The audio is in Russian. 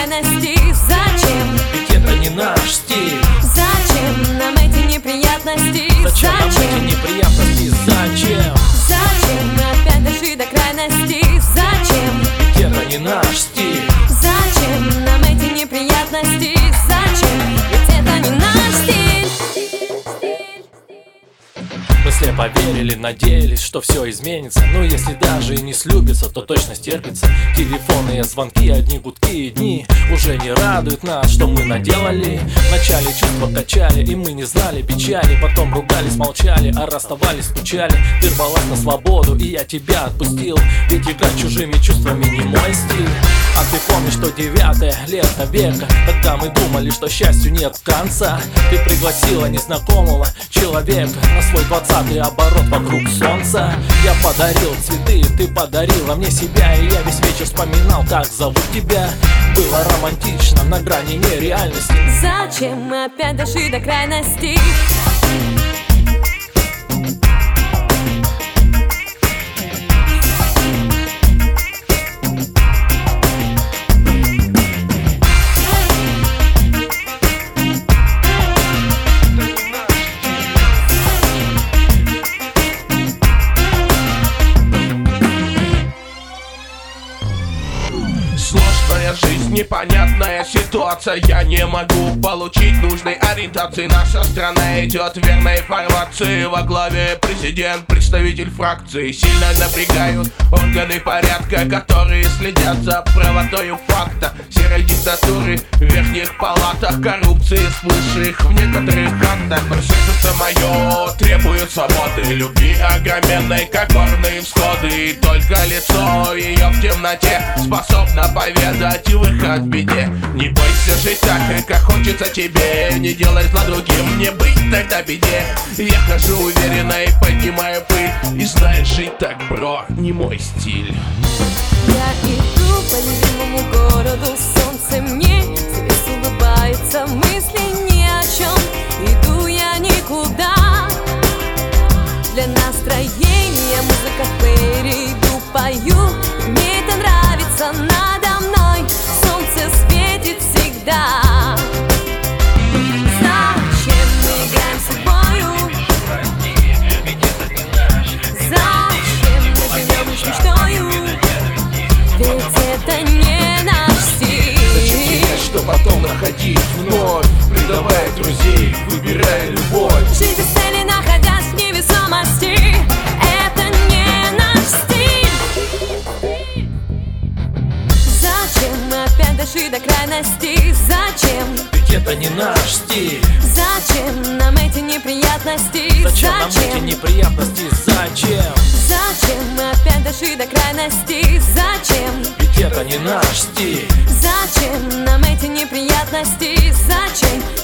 крайности. Зачем? Ведь это не наш стиль. Зачем нам эти неприятности? Зачем нам эти неприятности? Зачем? Зачем мы опять дошли до крайности? Зачем? Ведь это не наш стиль. Зачем нам эти неприятности? Зачем? Ведь это не наш стиль. Мы слепо верили, надеялись, что все изменится. Но если даже и не слюбится, то точно стерпится. Телефонные звонки, одни гудки и дни уже не радуют нас, что мы наделали. Вначале чувства качали, и мы не знали печали. Потом ругались, молчали, а расставались, скучали. Ты рвалась на свободу, и я тебя отпустил. Ведь играть чужими чувствами не мой стиль. А ты помнишь, что 9-е лето века, когда мы думали, что счастью нет конца. Ты пригласила незнакомого человека на свой 20-й оборот вокруг солнца. Я подарил цветы, ты подарила мне себя, и я весь вечер вспоминал, как зовут тебя. Было романтично, на грани нереальности. Зачем мы опять дошли до крайности? Сложная жизнь, непонятная ситуация. Я не могу получить нужной ориентации. Наша страна идет верной формации. Во главе президент, представитель фракции. Сильно напрягают органы порядка, которые следят за правотою факта. Серой диктатуры в верхних палатах, коррупции слышишь в некоторых актах. Но сердце мое требует свободы, любви огроменной, как горные всходы. И только лицо ее в темноте способно поведать выход в беде. Не бойся жить так, как хочется тебе. Не делай зла другим, не быть тогда беде. Я хожу уверенно и поднимаю пыль. И знаешь, жить так, бро, не мой стиль. Я иду по любимому городу, солнце мне здесь улыбается. Мысли ни о чем, иду я никуда. Для настроения музыка фейри, иду, пою, мне это нравится. Надо мной солнце светит всегда. Зачем мы играем с собою? Зачем мы живем лишь мечтою? Ведь это не наш стиль. Зачем терять, что потом находить вновь, предавая друзей, выбирая любовь? Жить без цели, находясь в невесомости, это не наш стиль. Зачем мы опять дошли до крайности? Зачем? Ведь это не наш стиль. Зачем нам эти неприятности? Зачем нам эти неприятности? Зачем? Зачем мы опять дошли до крайности? Зачем? Ведь это не наш стиль. Зачем нам эти неприятности? Зачем?